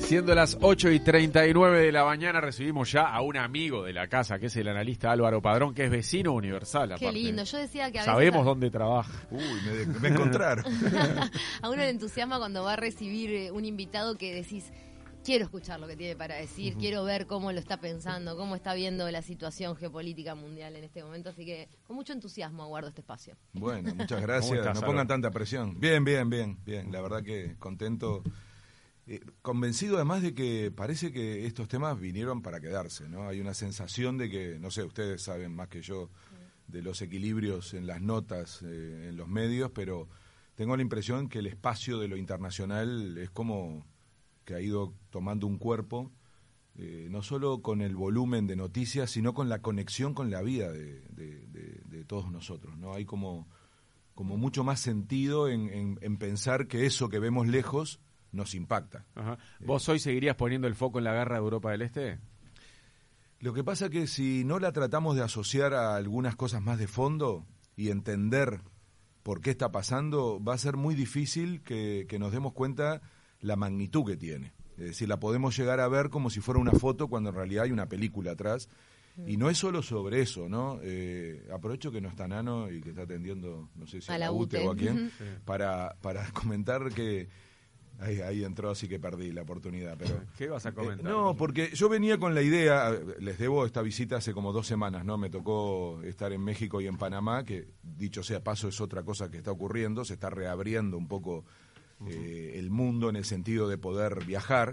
Siendo las 8:39 de la mañana, recibimos ya a un amigo de la casa, que es el analista Álvaro Padrón, que es vecino universal. Qué lindo, yo decía que a sabemos veces dónde trabaja. Uy, me encontraron. a uno le entusiasma cuando va a recibir un invitado que decís, quiero escuchar lo que tiene para decir, quiero ver cómo lo está pensando, cómo está viendo la situación geopolítica mundial en este momento, así que con mucho entusiasmo aguardo este espacio. Bueno, muchas ¿Cómo gracias, estás, no pongan tanta presión. Bien, la verdad que contento, convencido además de que parece que estos temas vinieron para quedarse, ¿no? Hay una sensación de que, no sé, ustedes saben más que yo de los equilibrios en las notas, en los medios, pero tengo la impresión que el espacio de lo internacional es como que ha ido tomando un cuerpo, no solo con el volumen de noticias, sino con la conexión con la vida de todos nosotros, ¿no? Hay como mucho más sentido en pensar que eso que vemos lejos nos impacta. Ajá. ¿Vos hoy seguirías poniendo el foco en la guerra de Europa del Este? Lo que pasa que si no la tratamos de asociar a algunas cosas más de fondo y entender por qué está pasando, va a ser muy difícil que nos demos cuenta la magnitud que tiene. Es decir, la podemos llegar a ver como si fuera una foto cuando en realidad hay una película atrás. Y no es solo sobre eso, ¿no? Aprovecho que no está Nano y que está atendiendo, no sé si a la UTE o a quién, para comentar que ahí entró, así que perdí la oportunidad. Pero ¿qué vas a comentar? No, porque yo venía con la idea, les debo esta visita hace como 2 semanas, ¿no? Me tocó estar en México y en Panamá, que dicho sea paso es otra cosa que está ocurriendo, se está reabriendo un poco el mundo en el sentido de poder viajar.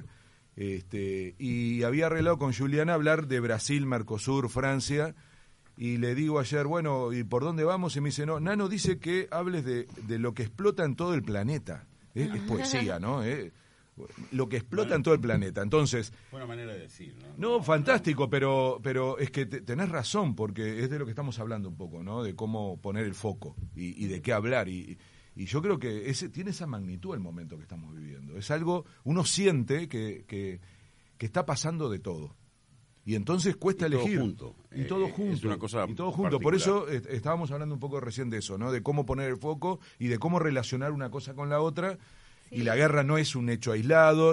Y había arreglado con Juliana hablar de Brasil, Mercosur, Francia, y le digo ayer, bueno, ¿y por dónde vamos? Y me dice, no, Nano dice que hables de lo que explota en todo el planeta. Es poesía, ¿no? Lo que explota en todo el planeta. Entonces, buena manera de decir, ¿no? No, fantástico, pero es que tenés razón, porque es de lo que estamos hablando un poco, ¿no? De cómo poner el foco y de qué hablar. Y yo creo que tiene esa magnitud el momento que estamos viviendo. Es algo, uno siente que está pasando de todo. Y entonces cuesta elegir. Y todo junto. Es una cosa y todo junto. Por eso estábamos hablando un poco recién de eso, ¿no? De cómo poner el foco y de cómo relacionar una cosa con la otra. Sí. Y la guerra no es un hecho aislado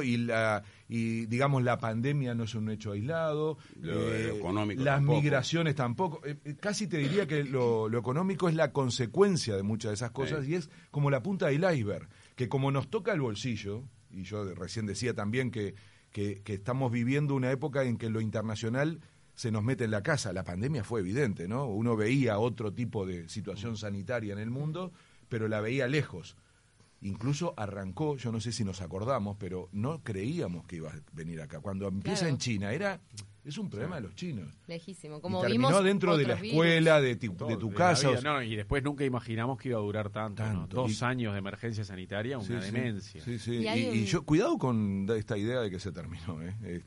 y digamos la pandemia no es un hecho aislado. Lo económico las tampoco. Migraciones tampoco. Casi te diría que lo económico es la consecuencia de muchas de esas cosas y es como la punta del iceberg, que como nos toca el bolsillo, y yo recién decía también que estamos viviendo una época en que lo internacional se nos mete en la casa. La pandemia fue evidente, ¿no? Uno veía otro tipo de situación sanitaria en el mundo, pero la veía lejos. Incluso arrancó, yo no sé si nos acordamos, pero no creíamos que iba a venir acá. Cuando empieza en China, es un problema de los chinos. Lejísimo. Como terminó vimos dentro de la escuela, de tu casa. No, y después nunca imaginamos que iba a durar tanto. ¿No? 2 años de emergencia sanitaria, una demencia. Sí. Y yo, cuidado con esta idea de que se terminó.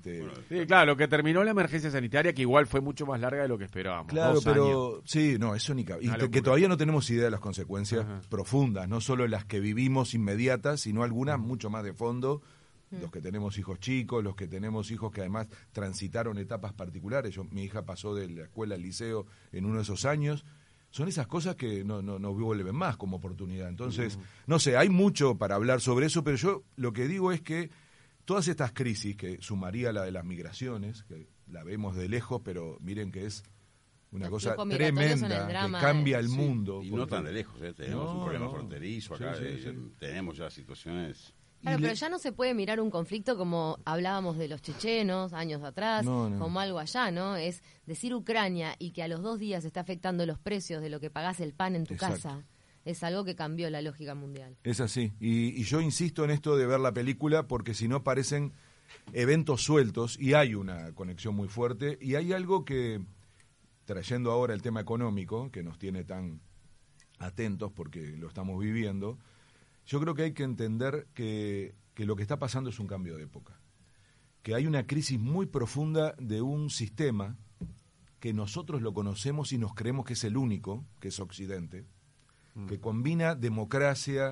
Sí, claro, lo que terminó la emergencia sanitaria, que igual fue mucho más larga de lo que esperábamos. Claro, 2 pero años. sí, no, eso ni cabe. Y que todavía no tenemos idea de las consecuencias profundas, no solo las que vivimos inmediatas, sino algunas mucho más de fondo. Los que tenemos hijos chicos, los que tenemos hijos que además transitaron etapas particulares. Mi hija pasó de la escuela al liceo en uno de esos años. Son esas cosas que no vuelven más como oportunidad. Entonces, no sé, hay mucho para hablar sobre eso, pero yo lo que digo es que todas estas crisis, que sumaría la de las migraciones, que la vemos de lejos, pero miren que es una cosa tremenda, que cambia el mundo. Y no tan de lejos, tenemos un problema fronterizo acá, tenemos ya situaciones... Claro, pero ya no se puede mirar un conflicto como hablábamos de los chechenos años atrás, como algo allá, ¿no? Es decir Ucrania y que a los 2 días está afectando los precios de lo que pagás el pan en tu casa. Es algo que cambió la lógica mundial. Es así. Y yo insisto en esto de ver la película porque si no parecen eventos sueltos y hay una conexión muy fuerte y hay algo que, trayendo ahora el tema económico, que nos tiene tan atentos porque lo estamos viviendo, yo creo que hay que entender que lo que está pasando es un cambio de época, que hay una crisis muy profunda de un sistema que nosotros lo conocemos y nos creemos que es el único, que es Occidente, que combina democracia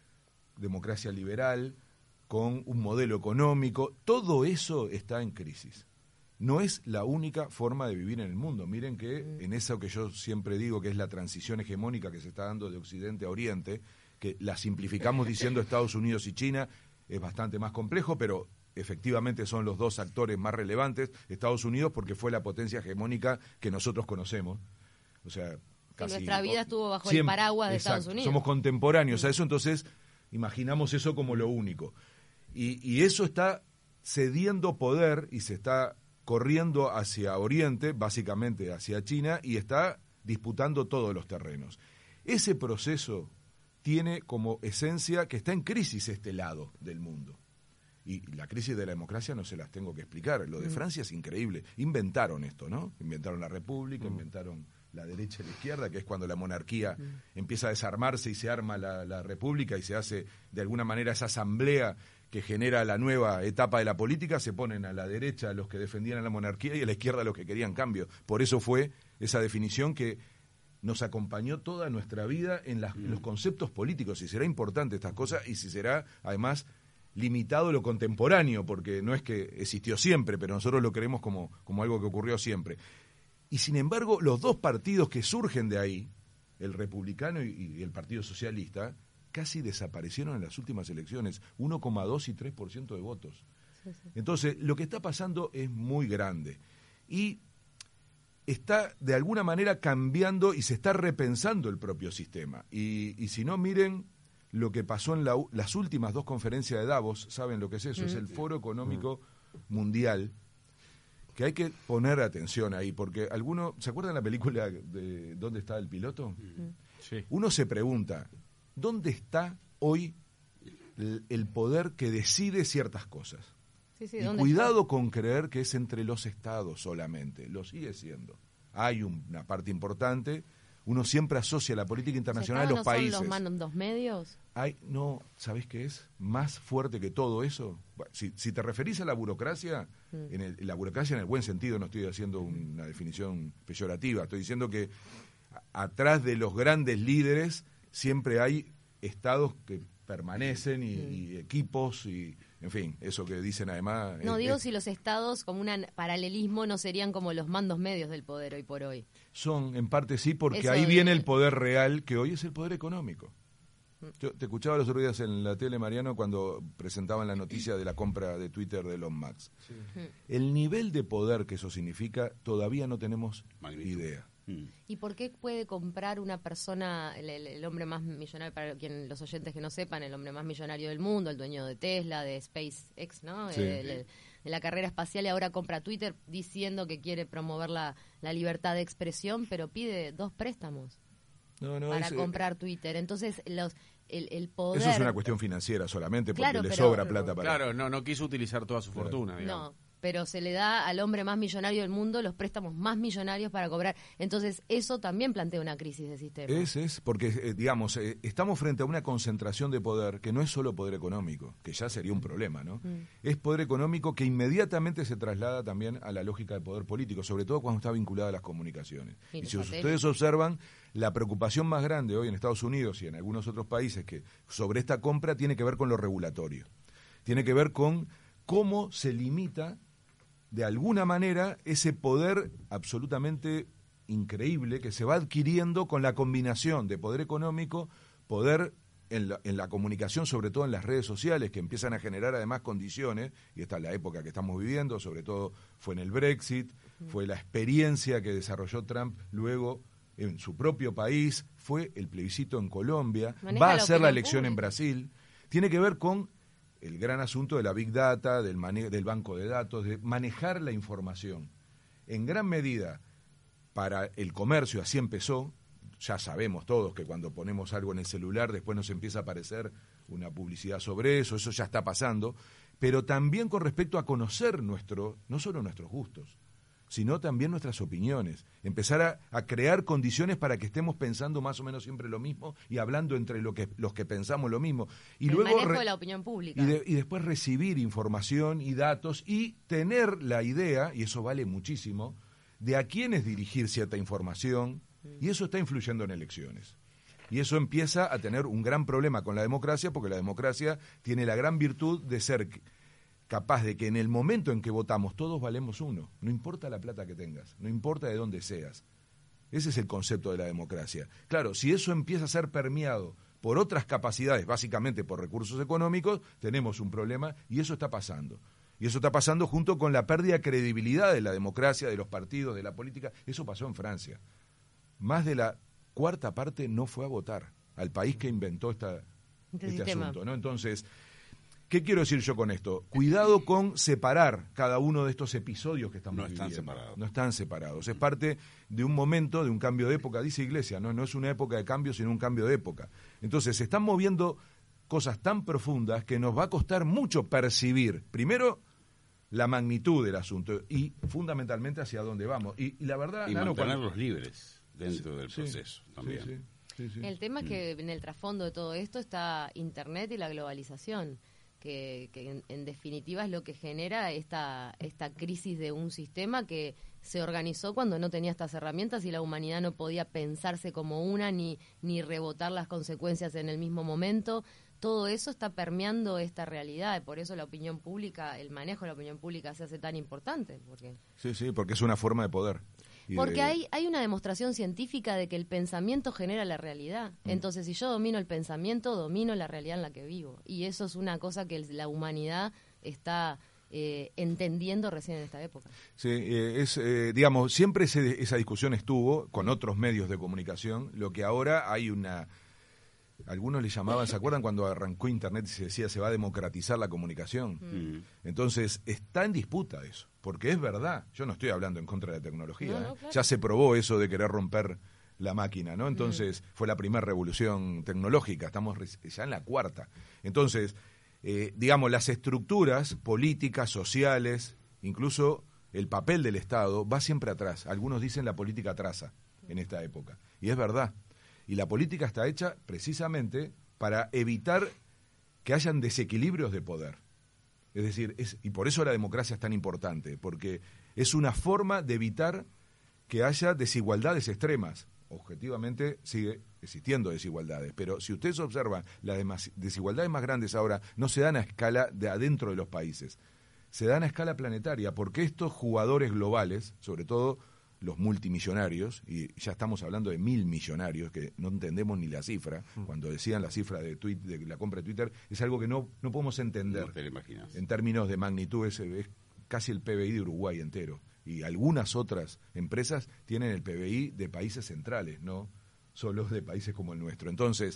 liberal con un modelo económico. Todo eso está en crisis. No es la única forma de vivir en el mundo. Miren que en eso que yo siempre digo que es la transición hegemónica que se está dando de Occidente a Oriente, que la simplificamos diciendo Estados Unidos y China, es bastante más complejo, pero efectivamente son los dos actores más relevantes, Estados Unidos porque fue la potencia hegemónica que nosotros conocemos, o sea, casi nuestra vida estuvo bajo el paraguas de Estados Unidos. Somos contemporáneos a eso, entonces imaginamos eso como lo único. Y eso está cediendo poder y se está corriendo hacia Oriente, básicamente hacia China, y está disputando todos los terrenos. Ese proceso tiene como esencia que está en crisis este lado del mundo. Y la crisis de la democracia no se las tengo que explicar. Lo de Francia es increíble. Inventaron esto, ¿no? Inventaron la república, inventaron la derecha y la izquierda, que es cuando la monarquía empieza a desarmarse y se arma la república y se hace de alguna manera esa asamblea que genera la nueva etapa de la política. Se ponen a la derecha los que defendían a la monarquía y a la izquierda los que querían cambio. Por eso fue esa definición que nos acompañó toda nuestra vida en los conceptos políticos, si será importante estas cosas y si será además limitado lo contemporáneo, porque no es que existió siempre, pero nosotros lo creemos como algo que ocurrió siempre. Y sin embargo, los dos partidos que surgen de ahí, el republicano y el Partido Socialista, casi desaparecieron en las últimas elecciones, 1,2 y 3% de votos. Sí. Entonces, lo que está pasando es muy grande. Y está de alguna manera cambiando y se está repensando el propio sistema. Y si no, miren lo que pasó en las últimas dos conferencias de Davos. ¿Saben lo que es eso? Es el Foro Económico Mundial, que hay que poner atención ahí, porque algunos, ¿se acuerdan la película de ¿Dónde está el piloto? Sí. Uno se pregunta, ¿dónde está hoy el poder que decide ciertas cosas? Sí, y cuidado con creer que es entre los estados solamente, lo sigue siendo. Hay una parte importante, uno siempre asocia la política internacional a los países. ¿Son los mandos medios? No, ¿sabés qué es? Más fuerte que todo eso. Si te referís a la burocracia, la burocracia en el buen sentido, no estoy haciendo una definición peyorativa, estoy diciendo que atrás de los grandes líderes siempre hay estados que permanecen y equipos y, en fin, eso que dicen además. No, digo si los estados como un paralelismo no serían como los mandos medios del poder hoy por hoy. Son, en parte sí, porque ahí viene el poder real, que hoy es el poder económico. Yo te escuchaba los otros días en la tele, Mariano, cuando presentaban la noticia de la compra de Twitter de Elon Musk. Sí. El nivel de poder que eso significa todavía no tenemos idea. ¿Y por qué puede comprar una persona, el hombre más millonario, para los oyentes que no sepan, el hombre más millonario del mundo, el dueño de Tesla, de SpaceX, ¿no? Sí. De la carrera espacial, y ahora compra Twitter diciendo que quiere promover la libertad de expresión, pero pide 2 préstamos para comprar Twitter. Entonces, el poder... Eso es una cuestión financiera solamente, porque le sobra plata para... Claro, no quiso utilizar toda su fortuna, digamos. No, pero se le da al hombre más millonario del mundo los préstamos más millonarios para cobrar. Entonces, eso también plantea una crisis de sistema. Porque, digamos, estamos frente a una concentración de poder que no es solo poder económico, que ya sería un problema, ¿no? Es poder económico que inmediatamente se traslada también a la lógica de poder político, sobre todo cuando está vinculada a las comunicaciones. Y si ustedes observan, la preocupación más grande hoy en Estados Unidos y en algunos otros países que sobre esta compra tiene que ver con lo regulatorio. Tiene que ver con cómo se limita de alguna manera ese poder absolutamente increíble que se va adquiriendo con la combinación de poder económico, poder en la comunicación, sobre todo en las redes sociales, que empiezan a generar además condiciones, y esta es la época que estamos viviendo, sobre todo fue en el Brexit, fue la experiencia que desarrolló Trump luego en su propio país, fue el plebiscito en Colombia, va a ser la elección en Brasil, tiene que ver con el gran asunto de la Big Data, del banco de datos, de manejar la información. En gran medida, para el comercio, así empezó. Ya sabemos todos que cuando ponemos algo en el celular, después nos empieza a aparecer una publicidad sobre eso ya está pasando. Pero también con respecto a conocer no solo nuestros gustos, sino también nuestras opiniones. Empezar a crear condiciones para que estemos pensando más o menos siempre lo mismo y hablando entre los que pensamos lo mismo. Y el luego manejo de la opinión pública. Y después recibir información y datos y tener la idea, y eso vale muchísimo, de a quiénes dirigir cierta información, y eso está influyendo en elecciones. Y eso empieza a tener un gran problema con la democracia, porque la democracia tiene la gran virtud de ser capaz de que en el momento en que votamos todos valemos uno, no importa la plata que tengas, no importa de dónde seas. Ese es el concepto de la democracia. Claro, si eso empieza a ser permeado por otras capacidades, básicamente por recursos económicos, tenemos un problema y eso está pasando. Y eso está pasando junto con la pérdida de credibilidad de la democracia, de los partidos, de la política. Eso pasó en Francia. Más de la cuarta parte no fue a votar al país que inventó este asunto, ¿no? Entonces, ¿qué quiero decir yo con esto? Cuidado con separar cada uno de estos episodios que estamos viviendo. No están separados. Es parte de un momento, de un cambio de época, dice Iglesia, ¿no? No es una época de cambio, sino un cambio de época. Entonces, se están moviendo cosas tan profundas que nos va a costar mucho percibir, primero, la magnitud del asunto y fundamentalmente hacia dónde vamos. Y la verdad... Y mantenerlos libres dentro del proceso también. Sí. El tema es que en el trasfondo de todo esto está Internet y la globalización, que en definitiva es lo que genera esta crisis de un sistema que se organizó cuando no tenía estas herramientas y la humanidad no podía pensarse como una ni rebotar las consecuencias en el mismo momento. Todo eso está permeando esta realidad y por eso la opinión pública, el manejo de la opinión pública se hace tan importante. Sí, porque es una forma de poder. Porque hay una demostración científica de que el pensamiento genera la realidad. Entonces, si yo domino el pensamiento, domino la realidad en la que vivo. Y eso es una cosa que la humanidad está entendiendo recién en esta época. Sí, digamos, siempre esa discusión estuvo con otros medios de comunicación, lo que ahora hay una... Algunos le llamaban, ¿se acuerdan cuando arrancó Internet y se decía se va a democratizar la comunicación? Entonces, está en disputa eso, porque es verdad, yo no estoy hablando en contra de la tecnología, claro. Ya se probó eso de querer romper la máquina, ¿no? Entonces, fue la primera revolución tecnológica, estamos ya en la cuarta. Entonces, digamos, las estructuras políticas, sociales, incluso el papel del Estado va siempre atrás. Algunos dicen la política atrasa en esta época, y es verdad. Y la política está hecha precisamente para evitar que hayan desequilibrios de poder. Es decir, y por eso la democracia es tan importante, porque es una forma de evitar que haya desigualdades extremas. Objetivamente sigue existiendo desigualdades, pero si ustedes observan, las desigualdades más grandes ahora no se dan a escala de adentro de los países, se dan a escala planetaria, porque estos jugadores globales, sobre todo los multimillonarios, y ya estamos hablando de 1.000 millonarios, que no entendemos ni la cifra, cuando decían la cifra de la compra de Twitter, es algo que no podemos entender. No te lo imaginas. En términos de magnitud, es casi el PBI de Uruguay entero. Y algunas otras empresas tienen el PBI de países centrales, no solo de países como el nuestro. Entonces,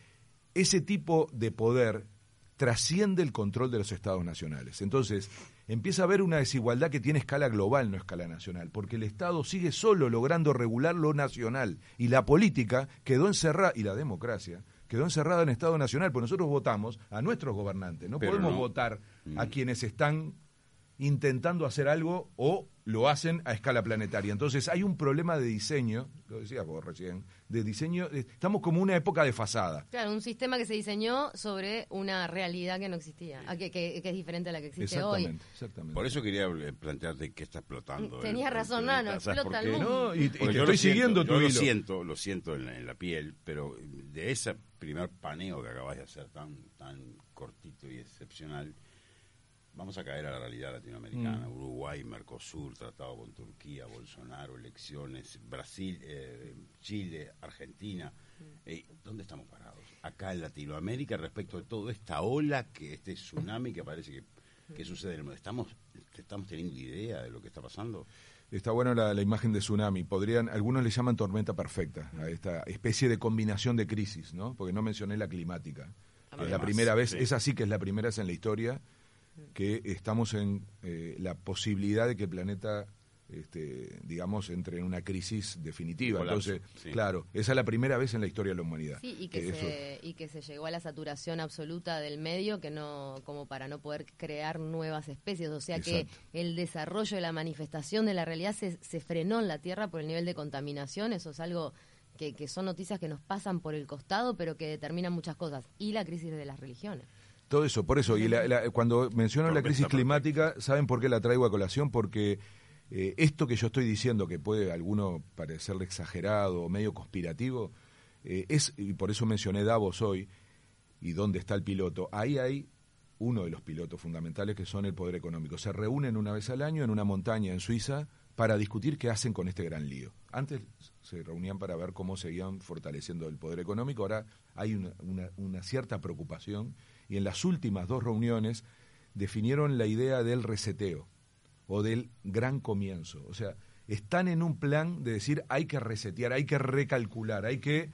ese tipo de poder trasciende el control de los estados nacionales. Entonces, empieza a haber una desigualdad que tiene escala global, no escala nacional, porque el Estado sigue solo logrando regular lo nacional y la política quedó encerrada, y la democracia quedó encerrada en Estado nacional, porque nosotros votamos a nuestros gobernantes, no podemos votar a quienes están intentando hacer algo o lo hacen a escala planetaria. Entonces hay un problema de diseño, lo decías vos recién, de diseño, estamos como una época desfasada. Claro, un sistema que se diseñó sobre una realidad que no existía, que es diferente a la que existe hoy. Exactamente. Por eso quería plantearte que está explotando. Tenías razón, Nano, explota el mundo. No, y te estoy siguiendo tu hilo. Lo siento en la piel, pero de ese primer paneo que acabas de hacer tan cortito y excepcional, vamos a caer a la realidad latinoamericana. Uruguay, Mercosur, tratado con Turquía, Bolsonaro, elecciones, Brasil, Chile, Argentina. ¿Dónde estamos parados? Acá en Latinoamérica respecto de toda esta ola, este tsunami que parece que sucede en el mundo. ¿Estamos teniendo idea de lo que está pasando? Está buena la imagen de tsunami. Algunos le llaman tormenta perfecta a esta especie de combinación de crisis, ¿no? Porque no mencioné la climática. Es la primera vez, es así que es la primera vez en la historia que estamos en la posibilidad de que el planeta, digamos, entre en una crisis definitiva. Entonces, claro, esa es la primera vez en la historia de la humanidad. Sí, y que se llegó a la saturación absoluta del medio, que no, como para no poder crear nuevas especies. O sea, exacto, que el desarrollo de la manifestación de la realidad se frenó en la Tierra por el nivel de contaminación. Eso es algo que son noticias que nos pasan por el costado, pero que determinan muchas cosas. Y la crisis de las religiones. Todo eso, por eso, y cuando menciono la crisis climática, ¿saben por qué la traigo a colación? Porque esto que yo estoy diciendo, que puede a alguno parecerle exagerado o medio conspirativo, y por eso mencioné Davos hoy, y dónde está el piloto. Ahí hay uno de los pilotos fundamentales que son el poder económico. Se reúnen una vez al año en una montaña en Suiza para discutir qué hacen con este gran lío. Antes se reunían para ver cómo seguían fortaleciendo el poder económico, ahora hay una cierta preocupación, y en las últimas 2 reuniones definieron la idea del reseteo o del gran comienzo. O sea, están en un plan de decir hay que resetear, hay que recalcular, hay que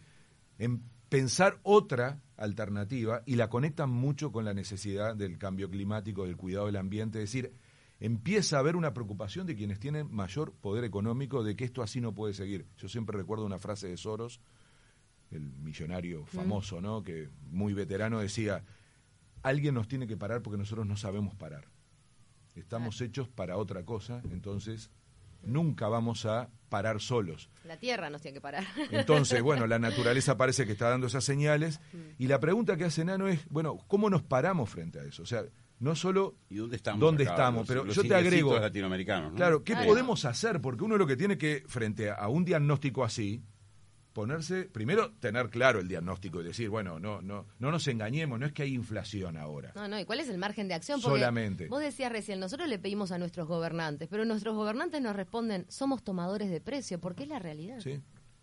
pensar otra alternativa, y la conectan mucho con la necesidad del cambio climático, del cuidado del ambiente. Es decir, empieza a haber una preocupación de quienes tienen mayor poder económico de que esto así no puede seguir. Yo siempre recuerdo una frase de Soros, el millonario famoso, ¿no?, que muy veterano, decía: alguien nos tiene que parar porque nosotros no sabemos parar. Estamos hechos para otra cosa, entonces nunca vamos a parar solos. La Tierra nos tiene que parar. Entonces, bueno, la naturaleza parece que está dando esas señales, y la pregunta que hace Nano es, bueno, ¿cómo nos paramos frente a eso? O sea, no solo ¿y dónde estamos? Pero los yo te agrego, latinoamericanos, ¿no? Claro, ¿qué podemos hacer? Porque uno lo que tiene que, frente a un diagnóstico así, ponerse, primero tener claro el diagnóstico y decir, bueno, no nos engañemos, no es que hay inflación ahora. No, ¿y cuál es el margen de acción? Porque solamente. Vos decías recién, nosotros le pedimos a nuestros gobernantes, pero nuestros gobernantes nos responden, somos tomadores de precio, porque es la realidad. Sí.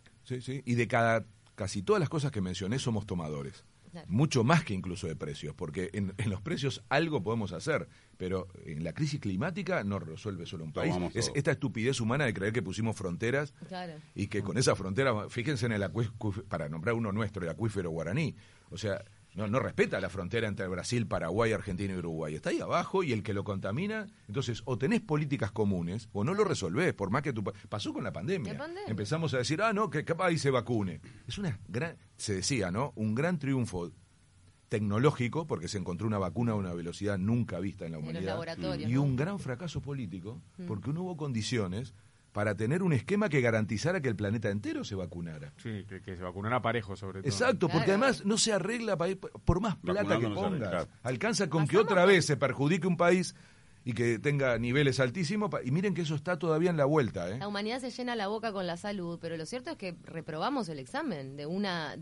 Y de casi todas las cosas que mencioné somos tomadores. Claro. Mucho más que incluso de precios, porque en los precios algo podemos hacer, pero en la crisis climática no resuelve solo un país. Es esta estupidez humana de creer que pusimos fronteras, claro, y que con esa frontera, fíjense en el acuífero, para nombrar uno nuestro, el acuífero guaraní, o sea, no respeta la frontera entre Brasil, Paraguay, Argentina y Uruguay, está ahí abajo, y el que lo contamina, entonces o tenés políticas comunes o no lo resolvés, por más que pasó con la pandemia. Empezamos a decir, no, que país se vacune. Es una gran, se decía, ¿no?, un gran triunfo tecnológico, porque se encontró una vacuna a una velocidad nunca vista en la humanidad, y un gran fracaso político, porque no hubo condiciones para tener un esquema que garantizara que el planeta entero se vacunara. Sí, que se vacunara parejo, sobre todo. Exacto, porque además no se arregla por más plata que pongas. Alcanza con que otra vez se perjudique un país y que tenga niveles altísimos, y miren que eso está todavía en la vuelta. La humanidad se llena la boca con la salud, pero lo cierto es que reprobamos el examen de una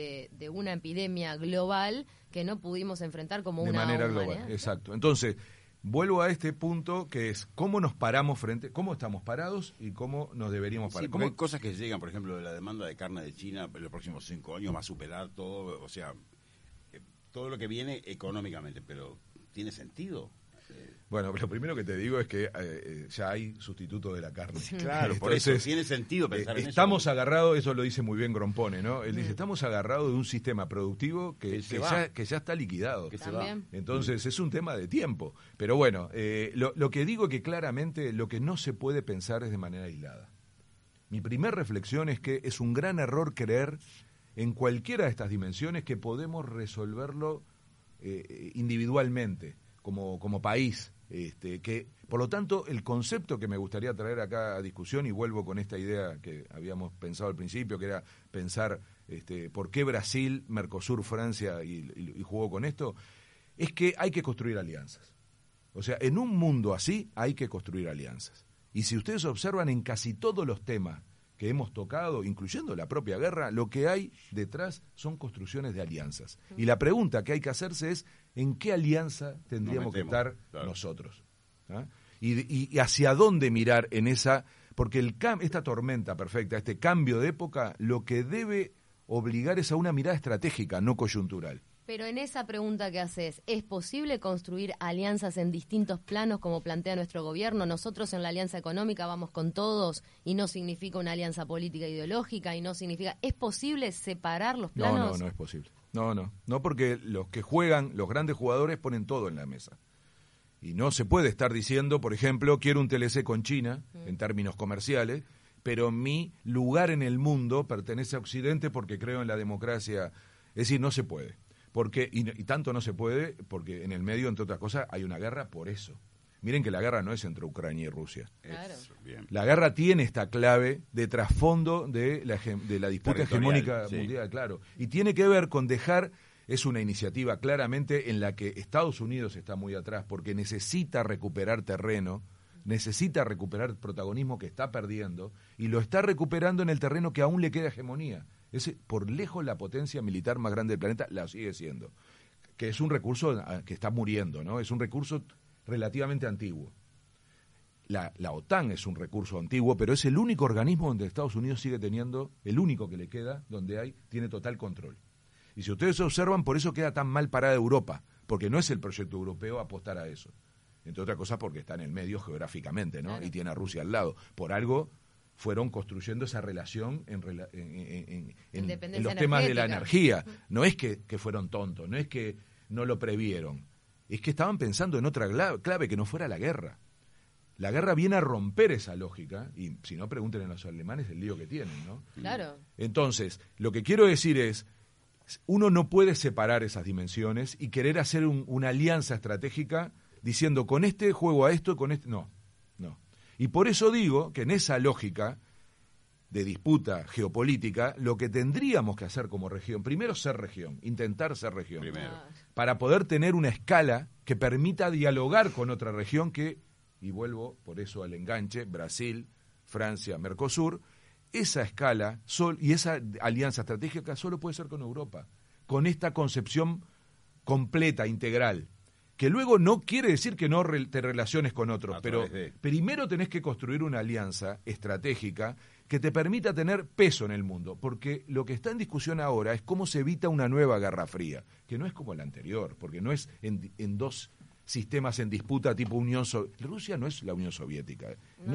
epidemia global que no pudimos enfrentar como una humanidad. De manera global, exacto. Entonces, vuelvo a este punto que es cómo nos paramos cómo estamos parados y cómo nos deberíamos parar. Sí, hay cosas que llegan, por ejemplo, la demanda de carne de China en los próximos 5 años va a superar todo, o sea, todo lo que viene económicamente, pero ¿tiene sentido? Bueno, lo primero que te digo es que ya hay sustituto de la carne. Claro, por eso tiene sentido pensar en eso. Estamos agarrados, eso lo dice muy bien Grompone, ¿no? Él dice, estamos agarrados de un sistema productivo que ya está liquidado. Que se va. Entonces es un tema de tiempo. Pero bueno, lo que digo es que claramente lo que no se puede pensar es de manera aislada. Mi primer reflexión es que es un gran error creer en cualquiera de estas dimensiones que podemos resolverlo individualmente, como país. Que por lo tanto el concepto que me gustaría traer acá a discusión, y vuelvo con esta idea que habíamos pensado al principio, que era pensar por qué Brasil, Mercosur, Francia y jugó con esto, es que hay que construir alianzas. O sea, en un mundo así hay que construir alianzas, y si ustedes observan en casi todos los temas que hemos tocado, incluyendo la propia guerra, lo que hay detrás son construcciones de alianzas. Y la pregunta que hay que hacerse es, ¿en qué alianza tendríamos que estar nosotros? ¿Ah? Y hacia dónde mirar en esa... Porque esta tormenta perfecta, este cambio de época, lo que debe obligar es a una mirada estratégica, no coyuntural. Pero en esa pregunta que haces, ¿es posible construir alianzas en distintos planos como plantea nuestro gobierno? Nosotros en la alianza económica vamos con todos y no significa una alianza política ideológica y no significa... ¿Es posible separar los planos? No es posible. No, porque los que juegan, los grandes jugadores ponen todo en la mesa. Y no se puede estar diciendo, por ejemplo, quiero un TLC con China, en términos comerciales, pero mi lugar en el mundo pertenece a Occidente porque creo en la democracia. Es decir, no se puede. Y tanto no se puede porque en el medio, entre otras cosas, hay una guerra por eso. Miren que la guerra no es entre Ucrania y Rusia. Claro. La guerra tiene esta clave de trasfondo de la disputa hegemónica mundial, claro. Y tiene que ver con es una iniciativa claramente en la que Estados Unidos está muy atrás porque necesita recuperar terreno, necesita recuperar protagonismo que está perdiendo, y lo está recuperando en el terreno que aún le queda hegemonía. Es por lejos la potencia militar más grande del planeta, la sigue siendo. Que es un recurso que está muriendo, ¿no? Es un recurso relativamente antiguo. La OTAN es un recurso antiguo, pero es el único organismo donde Estados Unidos sigue teniendo, el único que le queda, donde tiene total control. Y si ustedes observan, por eso queda tan mal parada Europa, porque no es el proyecto europeo apostar a eso. Entre otras cosas porque está en el medio geográficamente, ¿no? Claro. Y tiene a Rusia al lado. Por algo fueron construyendo esa relación en los temas de la energía. No es que fueron tontos, no es que no lo previeron, es que estaban pensando en otra clave, que no fuera la guerra. La guerra viene a romper esa lógica, y si no, pregunten a los alemanes el lío que tienen, ¿no? Claro. Entonces, lo que quiero decir es, uno no puede separar esas dimensiones y querer hacer una alianza estratégica diciendo, con este juego a esto, con este... No. Y por eso digo que en esa lógica de disputa geopolítica, lo que tendríamos que hacer como región, primero ser región, intentar ser región, para poder tener una escala que permita dialogar con otra región que, y vuelvo por eso al enganche, Brasil, Francia, Mercosur, esa escala y esa alianza estratégica solo puede ser con Europa, con esta concepción completa, integral, que luego no quiere decir que no te relaciones con otros, pero primero tenés que construir una alianza estratégica que te permita tener peso en el mundo, porque lo que está en discusión ahora es cómo se evita una nueva Guerra Fría, que no es como la anterior, porque no es en dos sistemas en disputa tipo Unión Soviética. Rusia no es la Unión Soviética,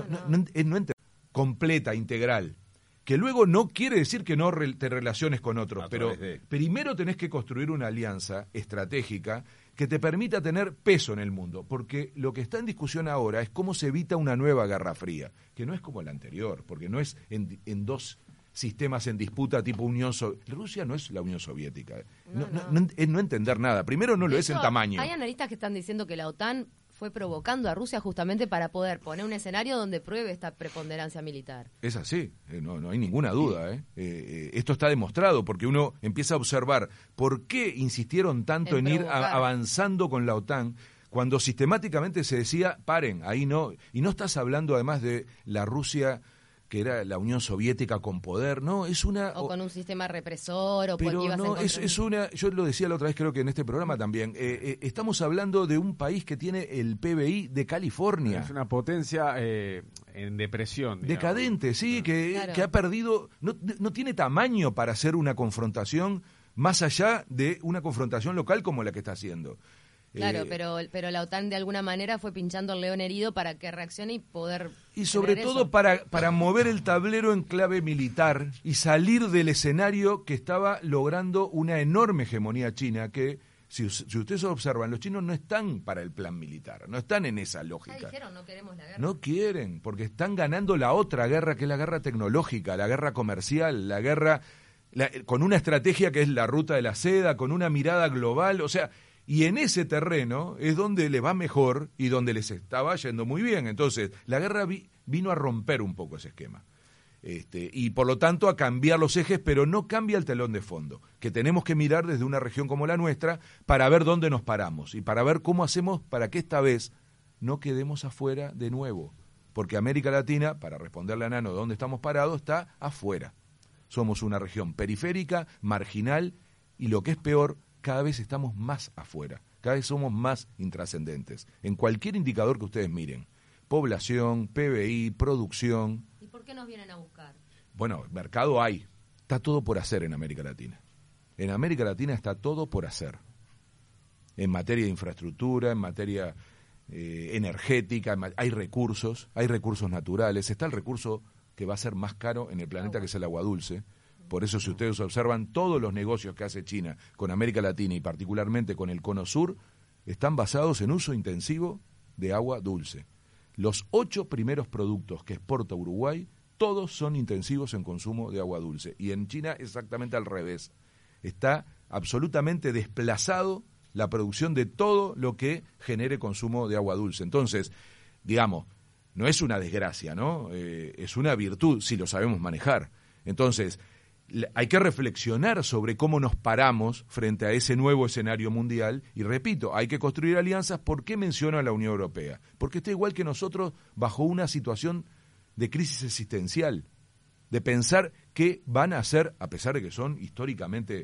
completa, integral, que luego no quiere decir que no te relaciones con otros, pero primero tenés que construir una alianza estratégica que te permita tener peso en el mundo, porque lo que está en discusión ahora es cómo se evita una nueva Guerra Fría, que no es como la anterior, porque no es en dos sistemas en disputa tipo Unión Soviética. Rusia no es la Unión Soviética, es no entender nada. Primero no lo es en tamaño. Hay analistas que están diciendo que la OTAN fue provocando a Rusia justamente para poder poner un escenario donde pruebe esta preponderancia militar. Es así, no hay ninguna duda. Esto está demostrado porque uno empieza a observar por qué insistieron tanto en ir avanzando con la OTAN cuando sistemáticamente se decía, paren, ahí no. Y no estás hablando además de la Rusia que era la Unión Soviética con poder, no, es una... O con un sistema represor, o pero no, es una... Yo lo decía la otra vez, creo que en este programa también, estamos hablando de un país que tiene el PBI de California. Es una potencia en depresión. Digamos. Decadente, sí, que ha perdido... No tiene tamaño para hacer una confrontación más allá de una confrontación local como la que está haciendo. Claro, pero la OTAN de alguna manera fue pinchando al león herido para que reaccione y poder... Y sobre todo para mover el tablero en clave militar y salir del escenario que estaba logrando una enorme hegemonía china que, si ustedes observan, los chinos no están para el plan militar, no están en esa lógica. Ya dijeron, no queremos la guerra. No quieren, porque están ganando la otra guerra, que es la guerra tecnológica, la guerra comercial, la guerra con una estrategia que es la ruta de la seda, con una mirada global, o sea... Y en ese terreno es donde le va mejor y donde les estaba yendo muy bien. Entonces, la guerra vino a romper un poco ese esquema. Y por lo tanto a cambiar los ejes, pero no cambia el telón de fondo, que tenemos que mirar desde una región como la nuestra para ver dónde nos paramos y para ver cómo hacemos para que esta vez no quedemos afuera de nuevo. Porque América Latina, para responderle a Nano de dónde estamos parados, está afuera. Somos una región periférica, marginal y lo que es peor, cada vez estamos más afuera, cada vez somos más intrascendentes. En cualquier indicador que ustedes miren, población, PBI, producción. ¿Y por qué nos vienen a buscar? Bueno, mercado hay, está todo por hacer en América Latina. En América Latina está todo por hacer. En materia de infraestructura, en materia energética, hay recursos naturales, está el recurso que va a ser más caro en el planeta, que es el agua dulce. Por eso, si ustedes observan, todos los negocios que hace China con América Latina y particularmente con el Cono Sur, están basados en uso intensivo de agua dulce. Los 8 primeros productos que exporta Uruguay, todos son intensivos en consumo de agua dulce. Y en China exactamente al revés. Está absolutamente desplazado la producción de todo lo que genere consumo de agua dulce. Entonces, digamos, no es una desgracia, ¿no? Es una virtud si lo sabemos manejar. Entonces, hay que reflexionar sobre cómo nos paramos frente a ese nuevo escenario mundial y repito, hay que construir alianzas. ¿Por qué menciono a la Unión Europea? Porque está igual que nosotros bajo una situación de crisis existencial, de pensar qué van a hacer, a pesar de que son históricamente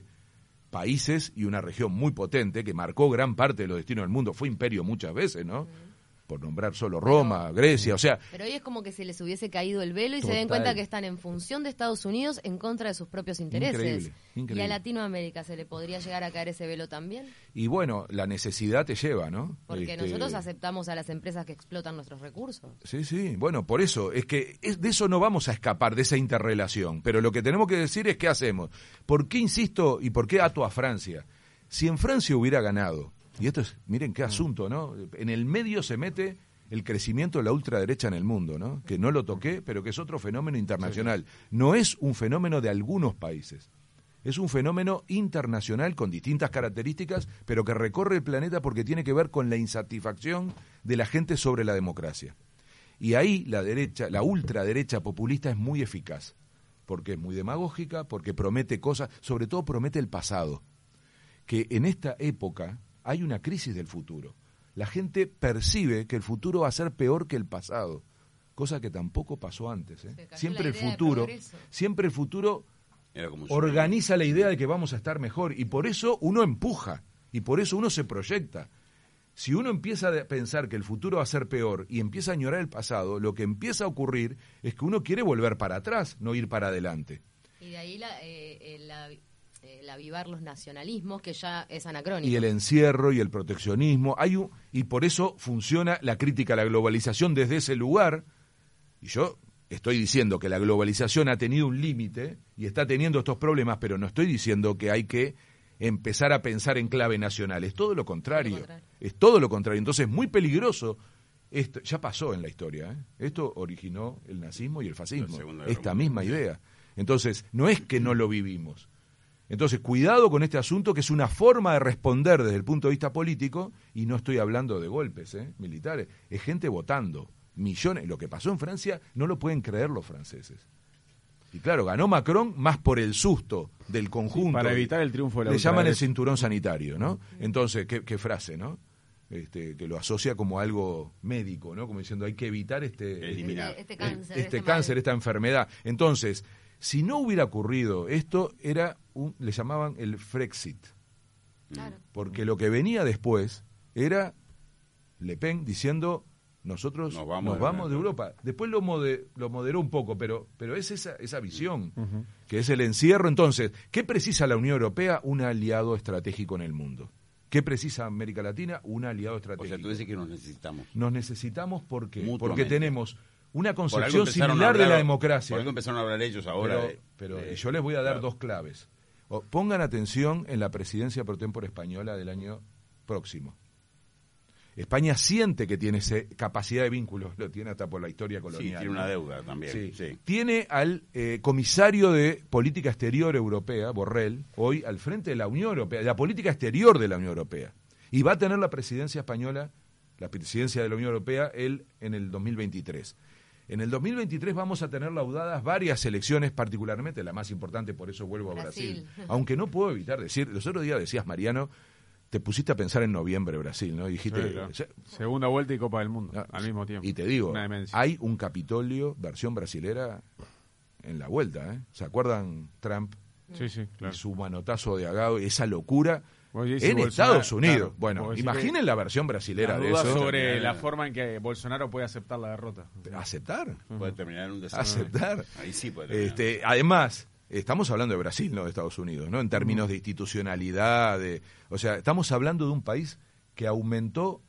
países y una región muy potente que marcó gran parte de los destinos del mundo, fue imperio muchas veces, ¿no? por nombrar solo Roma, Grecia, o sea... Pero hoy es como que se les hubiese caído el velo y se den cuenta que están en función de Estados Unidos en contra de sus propios intereses. Increíble. ¿Y a Latinoamérica se le podría llegar a caer ese velo también? Y bueno, la necesidad te lleva, ¿no? Porque nosotros aceptamos a las empresas que explotan nuestros recursos. Sí, bueno, por eso, es que de eso no vamos a escapar, de esa interrelación. Pero lo que tenemos que decir es qué hacemos. ¿Por qué insisto y por qué ato a Francia? Si en Francia hubiera ganado, y esto es, miren qué asunto, ¿no? En el medio se mete el crecimiento de la ultraderecha en el mundo, ¿no? Que no lo toqué, pero que es otro fenómeno internacional. No es un fenómeno de algunos países. Es un fenómeno internacional con distintas características, pero que recorre el planeta porque tiene que ver con la insatisfacción de la gente sobre la democracia. Y ahí la derecha, la ultraderecha populista es muy eficaz, porque es muy demagógica, porque promete cosas, sobre todo promete el pasado. Que en esta época hay una crisis del futuro. La gente percibe que el futuro va a ser peor que el pasado, cosa que tampoco pasó antes. Siempre el futuro organiza la idea de que vamos a estar mejor y por eso uno empuja y por eso uno se proyecta. Si uno empieza a pensar que el futuro va a ser peor y empieza a añorar el pasado, lo que empieza a ocurrir es que uno quiere volver para atrás, no ir para adelante. Y de ahí el avivar los nacionalismos, que ya es anacrónico. Y el encierro y el proteccionismo. Y por eso funciona la crítica a la globalización desde ese lugar. Y yo estoy diciendo que la globalización ha tenido un límite y está teniendo estos problemas, pero no estoy diciendo que hay que empezar a pensar en clave nacional. Es todo lo contrario. Es todo lo contrario. Entonces es muy peligroso. Esto ya pasó en la historia. Esto originó el nazismo y el fascismo. Esta misma idea. Entonces, no es que no lo vivimos. Entonces, cuidado con este asunto, que es una forma de responder desde el punto de vista político, y no estoy hablando de golpes militares, es gente votando, millones. Lo que pasó en Francia no lo pueden creer los franceses. Y claro, ganó Macron más por el susto del conjunto. Para evitar el triunfo de la ultraderecha. Le llaman el cinturón sanitario, ¿no? Entonces, qué frase, ¿no? Que lo asocia como algo médico, ¿no? Como diciendo, hay que evitar eliminar este cáncer, esta enfermedad. Entonces, si no hubiera ocurrido esto, le llamaban el Frexit. Claro. Porque lo que venía después era Le Pen diciendo, nosotros nos vamos de Europa. Después lo moderó un poco, pero es esa visión, que es el encierro. Entonces, ¿qué precisa la Unión Europea? Un aliado estratégico en el mundo. ¿Qué precisa América Latina? Un aliado estratégico. O sea, tú dices que nos necesitamos. Nos necesitamos porque tenemos una concepción similar de la democracia. Por algo empezaron a hablar ellos ahora. Pero yo les voy a dar dos claves. Pongan atención en la presidencia pro tempore española del año próximo. España siente que tiene capacidad de vínculos, lo tiene hasta por la historia colonial. Sí, tiene una deuda también. Sí. Tiene al comisario de Política Exterior Europea, Borrell, hoy al frente de la Unión Europea, de la política exterior de la Unión Europea. Y va a tener la presidencia española, la presidencia de la Unión Europea, él en el 2023. En el 2023 vamos a tener laudadas varias elecciones, particularmente la más importante, por eso vuelvo a Brasil. Aunque no puedo evitar decir, los otros días decías, Mariano, te pusiste a pensar en noviembre Brasil, ¿no? Dijiste, sí, claro. Segunda vuelta y Copa del Mundo al mismo tiempo. Y te digo, hay un Capitolio versión brasilera en la vuelta, ¿Se acuerdan Trump? Sí, claro. Y su manotazo de agado, esa locura en Estados Unidos. Claro, bueno, imaginen la versión brasilera de eso. Sobre la forma en que Bolsonaro puede aceptar la derrota. ¿Aceptar? Puede terminar en un desastre. ¿Aceptar? Ahí sí puede terminar. Además, estamos hablando de Brasil, no de Estados Unidos, ¿no? En términos de institucionalidad, o sea, estamos hablando de un país que aumentó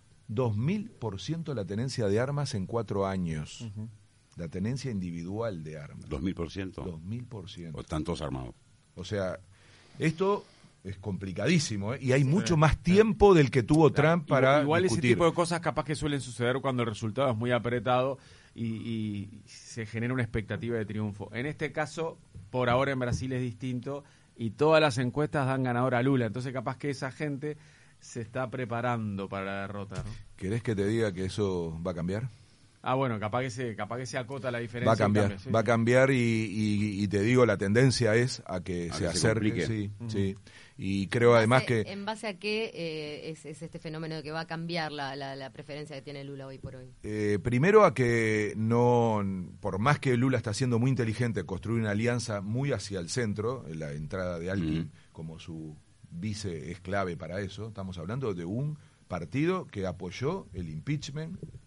2000% la tenencia de armas en 4 años. La tenencia individual de armas. 2000%. 2000%. O están todos armados. O sea, esto es complicadísimo, y hay mucho más tiempo del que tuvo Trump para igual discutir. Ese tipo de cosas capaz que suelen suceder cuando el resultado es muy apretado y se genera una expectativa de triunfo. En este caso, por ahora en Brasil es distinto y todas las encuestas dan ganador a Lula, entonces capaz que esa gente se está preparando para la derrota, ¿no? ¿Querés que te diga que eso va a cambiar? Bueno, capaz que se acota la diferencia. Va a cambiar y te digo, la tendencia es a que se acerque. Sí. Y creo además que... ¿En base a qué es este fenómeno de que va a cambiar la preferencia que tiene Lula hoy por hoy? Primero a que no, por más que Lula está siendo muy inteligente, construir una alianza muy hacia el centro, la entrada de Alckmin como su vice es clave para eso. Estamos hablando de un partido que apoyó el impeachment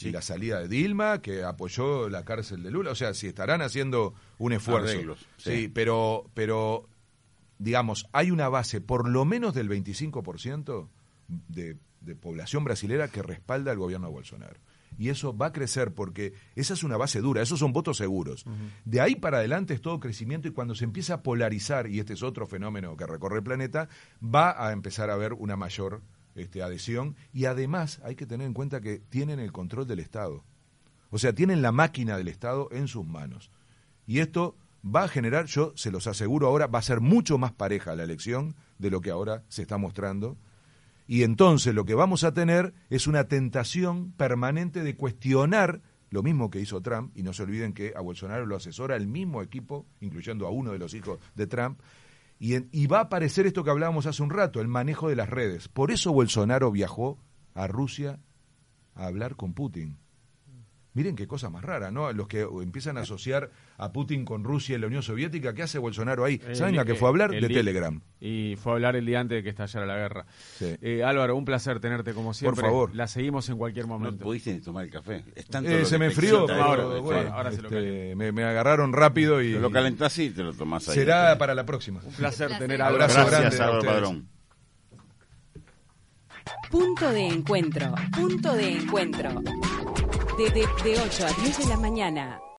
Sí. Y la salida de Dilma, que apoyó la cárcel de Lula. O sea, si estarán haciendo un esfuerzo. Arreglos, sí, pero digamos, hay una base por lo menos del 25% de población brasilera que respalda al gobierno de Bolsonaro. Y eso va a crecer porque esa es una base dura, esos son votos seguros. De ahí para adelante es todo crecimiento, y cuando se empieza a polarizar, y este es otro fenómeno que recorre el planeta, va a empezar a haber una mayor adhesión, y además hay que tener en cuenta que tienen el control del Estado. O sea, tienen la máquina del Estado en sus manos. Y esto va a generar, yo se los aseguro ahora, va a ser mucho más pareja la elección de lo que ahora se está mostrando. Y entonces lo que vamos a tener es una tentación permanente de cuestionar lo mismo que hizo Trump, y no se olviden que a Bolsonaro lo asesora el mismo equipo, incluyendo a uno de los hijos de Trump, y va a aparecer esto que hablábamos hace un rato, el manejo de las redes. Por eso Bolsonaro viajó a Rusia a hablar con Putin. Miren qué cosa más rara, ¿no? Los que empiezan a asociar a Putin con Rusia y la Unión Soviética, ¿qué hace Bolsonaro ahí? ¿Saben a qué fue a hablar? De Telegram. Y fue a hablar el día antes de que estallara la guerra. Sí. Álvaro, un placer tenerte como siempre. Por favor. La seguimos en cualquier momento. No pudiste ni tomar el café. Se me enfrió, pero ahora se lo me agarraron rápido y... Te lo calentás y te lo tomás ahí. Será para la próxima. Un placer tener a Álvaro. Gracias, Álvaro Padrón. Punto de encuentro. Punto de encuentro. De 8 a 10 de la mañana.